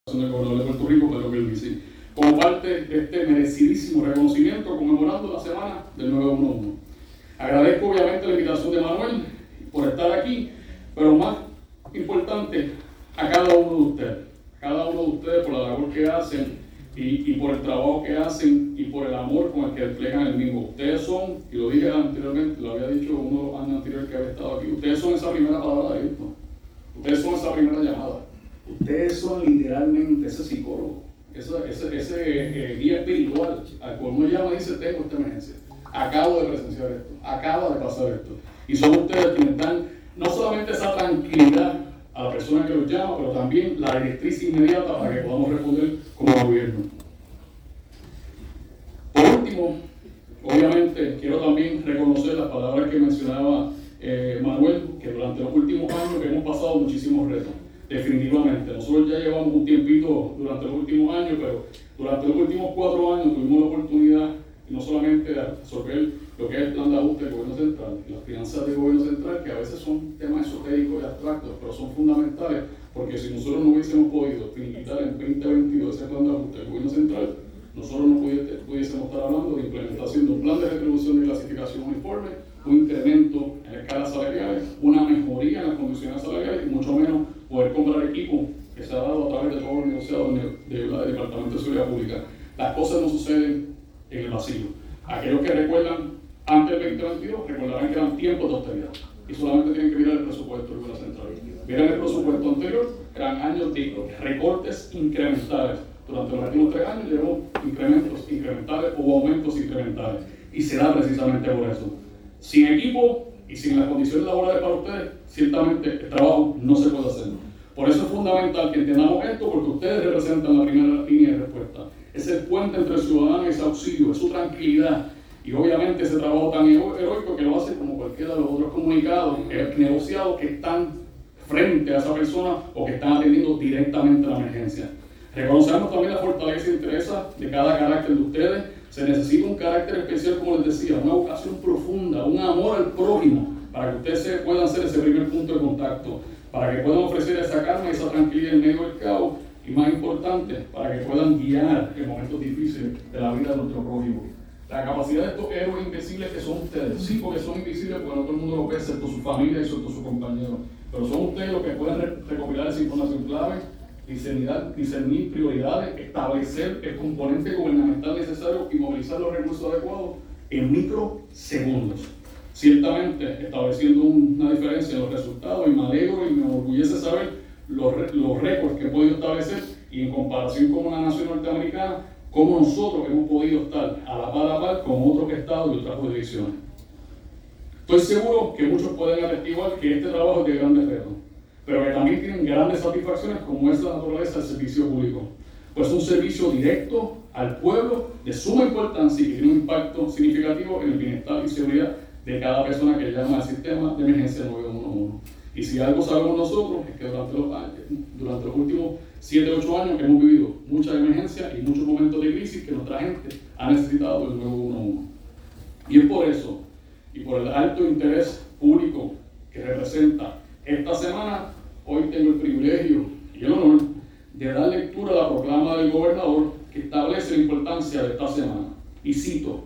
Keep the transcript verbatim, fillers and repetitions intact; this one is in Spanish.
del gobernador de Puerto Rico, Pedro Pierluisi, como parte de este merecidísimo reconocimiento conmemorando la semana del nueve uno uno. Agradezco obviamente la invitación de Manuel por estar aquí, pero más importante, a cada uno de ustedes, a cada uno de ustedes por la labor que hacen y, y por el trabajo que hacen y por el amor con el que desplegan el mismo. Ustedes son, y lo dije anteriormente, lo había dicho uno de los años anteriores que había estado aquí, ustedes son esa primera palabra de Cristo, ustedes son esa primera llamada, ustedes son literalmente ese psicólogo, ese, ese, ese eh, guía espiritual al cual uno llama y dice: tengo esta emergencia, acabo de presenciar esto, acaba de pasar esto, y son ustedes quienes dan no solamente esa tranquilidad a la persona que los llama, pero también la directriz inmediata para que podamos responder como gobierno. Por último, obviamente quiero también reconocer las palabras que mencionaba eh, Manuel, que durante los últimos años hemos pasado muchísimos retos. Definitivamente, nosotros ya llevamos un tiempito durante los últimos años, pero durante los últimos cuatro años tuvimos la oportunidad no solamente de absorber lo que es el plan de ajuste del gobierno central y las finanzas del gobierno central, que a veces son temas esotéricos y abstractos, pero son fundamentales, porque si nosotros no hubiésemos podido finiquitar en veinte veintidós ese plan de ajuste del gobierno central, nosotros no pudiésemos estar hablando de implementación de un plan de retribución de clasificación uniforme, un incremento en escalas salariales, una mejoría en las condiciones salariales y mucho menos poder comprar equipo que se ha dado a través de todos los negociados del de Departamento de Seguridad Pública. Las cosas no suceden en el vacío. Aquellos que recuerdan antes del veinte veintidós recordarán que eran tiempos de austeridad y solamente tienen que mirar el presupuesto del gobierno central. Miren el presupuesto anterior, eran años de recortes incrementales. Durante los últimos tres años llevó incrementos incrementales o aumentos incrementales, y se da precisamente por eso. Sin equipo y sin las condiciones laborales para ustedes, ciertamente el trabajo no se puede hacer. Por eso es fundamental que entendamos esto, porque ustedes representan la primera línea de respuesta. Es el puente entre el ciudadano y ese auxilio, es su tranquilidad, y obviamente ese trabajo tan heroico que lo hace como cualquiera de los otros comunicados, negociados que están frente a esa persona o que están atendiendo directamente la emergencia. Reconocemos también la fortaleza y interés de cada carácter de ustedes. Se necesita un carácter especial, como les decía, una vocación profunda, un amor al prójimo, para que ustedes se puedan hacer ese primer punto de contacto, para que puedan ofrecer esa calma y esa tranquilidad en medio del caos, y más importante, para que puedan guiar en momentos difíciles de la vida de nuestro prójimo. La capacidad de estos héroes invisibles que son ustedes, sí, porque son invisibles, porque no todo el mundo lo ve, excepto su familia y excepto su compañero, pero son ustedes los que pueden re recopilar esa información clave, discernir, discernir prioridades, establecer el componente gubernamental necesario y movilizar los recursos adecuados en microsegundos. Ciertamente estableciendo una diferencia en los resultados, y me alegro y me orgullece saber los, los récords que he podido establecer, y en comparación con una nación norteamericana, cómo nosotros hemos podido estar a la par a par con otros estados y otras jurisdicciones. Estoy seguro que muchos pueden atestiguar que este trabajo es de grandes retos, pero que también tienen grandes satisfacciones, como es la naturaleza del servicio público. Pues es un servicio directo al pueblo de suma importancia y que tiene un impacto significativo en el bienestar y seguridad de cada persona que llama al sistema de emergencia nueve uno uno. Y si algo sabemos nosotros es que durante los, durante los últimos siete u ocho años hemos vivido muchas emergencias y muchos momentos de crisis que nuestra gente ha necesitado del nueve uno uno. Y es por eso, y por el alto interés público que representa esta semana, hoy tengo el privilegio y el honor de dar lectura a la proclama del gobernador que establece la importancia de esta semana. Y cito: